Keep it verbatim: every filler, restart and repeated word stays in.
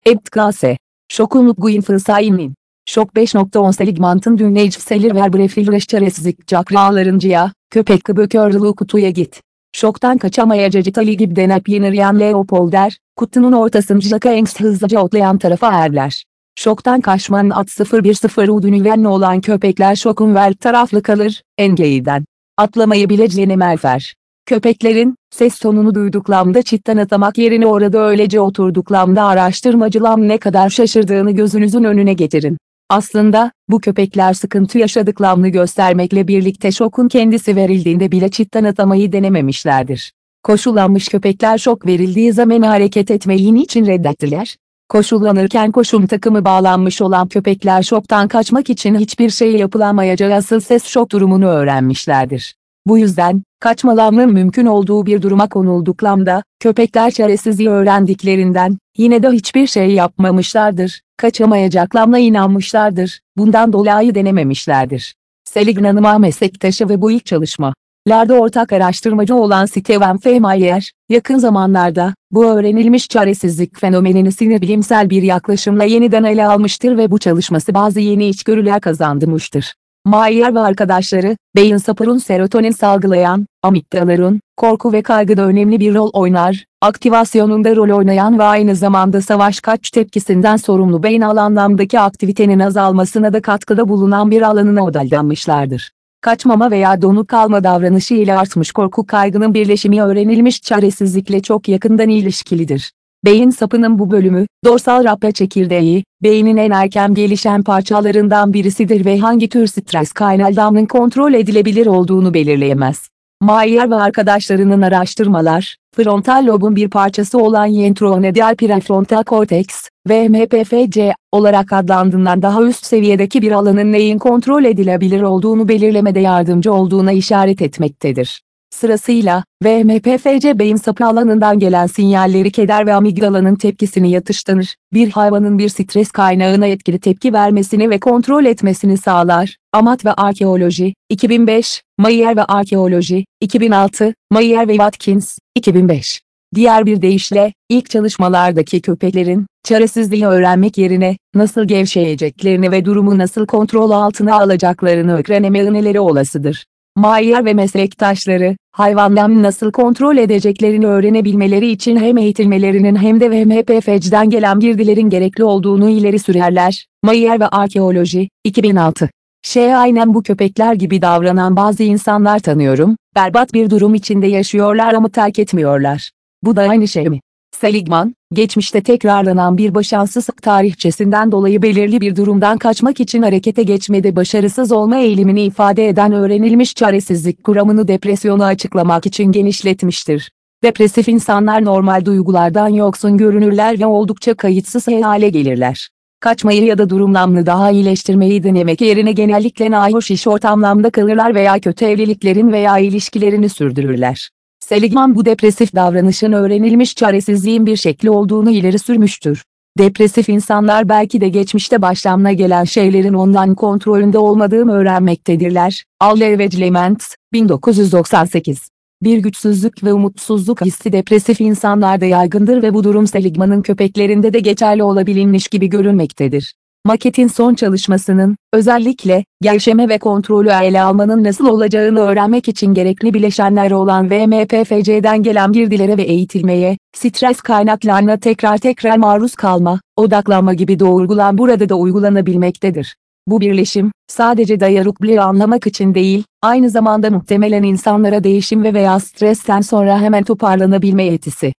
Eptklase. Şokun Guinfılsaymin. Şok beş nokta on Seligman'ın Dünneycselir ver Brefilreş çaresizlik cakralarıncıya, köpek kıbökörlüğü kutuya git. Şoktan kaçamayacacı tali gibi denep yeniryen Leopolder, kutunun ortasıncaka en hızlıca otlayan tarafa erler. Şoktan kaçmanın at sıfır bir sıfır udünüvenli olan köpekler şokun ver taraflı kalır, engeyden. Atlamayı bileceğine merfer. Köpeklerin, ses tonunu duyduklamda çitten atamak yerine orada öylece oturduklamda araştırmacılam ne kadar şaşırdığını gözünüzün önüne getirin. Aslında, bu köpekler sıkıntı yaşadıklarını göstermekle birlikte şokun kendisi verildiğinde bile çitten atamayı denememişlerdir. Koşullanmış köpekler şok verildiği zaman hareket etmeyi niçin reddettiler? Koşullanırken koşum takımı bağlanmış olan köpekler şoktan kaçmak için hiçbir şey yapılamayacağı asıl ses şok durumunu öğrenmişlerdir. Bu yüzden, kaçmalarının mümkün olduğu bir duruma konulduklarında, köpekler çaresizliği öğrendiklerinden, yine de hiçbir şey yapmamışlardır, kaçamayacaklarına inanmışlardır, bundan dolayı denememişlerdir. Seligman'ın meslektaşı ve bu ilk çalışmalarda ortak araştırmacı olan Steven F. Mayer, yakın zamanlarda, bu öğrenilmiş çaresizlik fenomenini sinirbilimsel bir yaklaşımla yeniden ele almıştır ve bu çalışması bazı yeni içgörüler kazandırmıştır. Mayer ve arkadaşları, beyin sapının serotonin salgılayan, amigdaların, korku ve kaygıda önemli bir rol oynar, aktivasyonunda rol oynayan ve aynı zamanda savaş kaç tepkisinden sorumlu beynel anlamdaki aktivitenin azalmasına da katkıda bulunan bir alanına odaklanmışlardır. Kaçmama veya donuk kalma davranışı ile artmış korku kaygının birleşimi öğrenilmiş çaresizlikle çok yakından ilişkilidir. Beyin sapının bu bölümü, dorsal rapta çekirdeği, beynin en erken gelişen parçalarından birisidir ve hangi tür stres kaynağının kontrol edilebilir olduğunu belirleyemez. Mayer ve arkadaşlarının araştırmalar, frontal lobun bir parçası olan ventromedial prefrontal korteks, V M P F C, olarak adlandırılan daha üst seviyedeki bir alanın neyin kontrol edilebilir olduğunu belirlemede yardımcı olduğuna işaret etmektedir. Sırasıyla, V M P F C beyin sapı alanından gelen sinyalleri keder ve amigdalanın tepkisini yatıştırır, bir hayvanın bir stres kaynağına etkili tepki vermesini ve kontrol etmesini sağlar. Amat ve Arkeoloji, iki bin beş, Mayer ve Arkeoloji, iki bin altı, Mayer ve Watkins, iki bin beş. Diğer bir deyişle, ilk çalışmalardaki köpeklerin, çaresizliği öğrenmek yerine, nasıl gevşeyeceklerini ve durumu nasıl kontrol altına alacaklarını öğrenemeleri olasıdır. Mayer ve meslektaşları, hayvanların nasıl kontrol edeceklerini öğrenebilmeleri için hem eğitilmelerinin hem de V M P F C'den gelen bilgilerin gerekli olduğunu ileri sürerler. Mayer ve Arkeoloji, iki bin altı. Şey aynen bu köpekler gibi davranan bazı insanlar tanıyorum, berbat bir durum içinde yaşıyorlar ama terk etmiyorlar. Bu da aynı şey mi? Seligman, geçmişte tekrarlanan bir başarısızlık tarihçesinden dolayı belirli bir durumdan kaçmak için harekete geçmede başarısız olma eğilimini ifade eden öğrenilmiş çaresizlik kuramını depresyonu açıklamak için genişletmiştir. Depresif insanlar normal duygulardan yoksun görünürler ve oldukça kayıtsız hale gelirler. Kaçmayı ya da durumlarını daha iyileştirmeyi denemek yerine genellikle nahoş iş ortamlarında kalırlar veya kötü evliliklerin veya ilişkilerini sürdürürler. Seligman bu depresif davranışın öğrenilmiş çaresizliğin bir şekli olduğunu ileri sürmüştür. Depresif insanlar belki de geçmişte başlarına gelen şeylerin ondan kontrolünde olmadığını öğrenmektedirler. Aller ve Clement, bin dokuz yüz doksan sekiz. Bir güçsüzlük ve umutsuzluk hissi depresif insanlarda yaygındır ve bu durum Seligman'ın köpeklerinde de geçerli olabilmiş gibi görünmektedir. Maketin son çalışmasının, özellikle, gevşeme ve kontrolü ele almanın nasıl olacağını öğrenmek için gerekli bileşenler olan V M P F C'den gelen girdilere ve eğitilmeye, stres kaynaklarına tekrar tekrar maruz kalma, odaklanma gibi doğrultular burada da uygulanabilmektedir. Bu birleşim, sadece dayanıklılığı anlamak için değil, aynı zamanda muhtemelen insanlara değişim ve veya stresten sonra hemen toparlanabilme yetisi